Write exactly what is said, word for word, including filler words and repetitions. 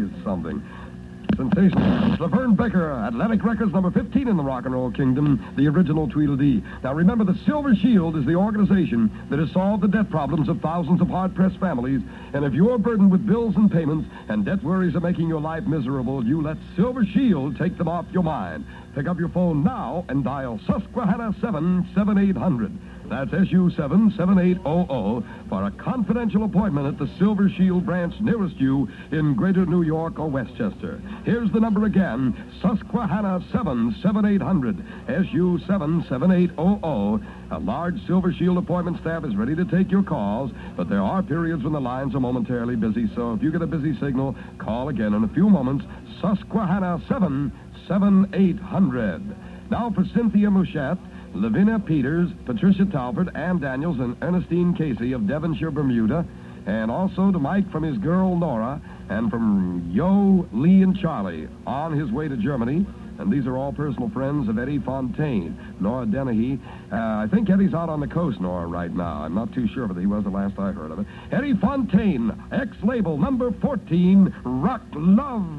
is something. Sensational. Laverne Baker, Atlantic Records, number fifteen in the rock and roll kingdom, the original Tweedledee. Now remember, the Silver Shield is the organization that has solved the debt problems of thousands of hard-pressed families. And if you're burdened with bills and payments and debt worries are making your life miserable, you let Silver Shield take them off your mind. Pick up your phone now and dial Susquehanna seven seven eight hundred. That's S U seven seven eight hundred for a confidential appointment at the Silver Shield branch nearest you in Greater New York or Westchester. Here's the number again, Susquehanna seven seven eight hundred, S U seven seven eight hundred. A large Silver Shield appointment staff is ready to take your calls, but there are periods when the lines are momentarily busy, so if you get a busy signal, call again in a few moments, Susquehanna seven seven eight hundred. Now for Cynthia Mouchette, Lavinia Peters, Patricia Talbert, Ann Daniels, and Ernestine Casey of Devonshire, Bermuda, and also to Mike from his girl Nora, and from Yo, Lee, and Charlie on his way to Germany. And these are all personal friends of Eddie Fontaine. Nora Dennehy. Uh, I think Eddie's out on the coast, Nora, right now. I'm not too sure, but he was the last I heard of it. Eddie Fontaine, ex-label number fourteen, Rock Love.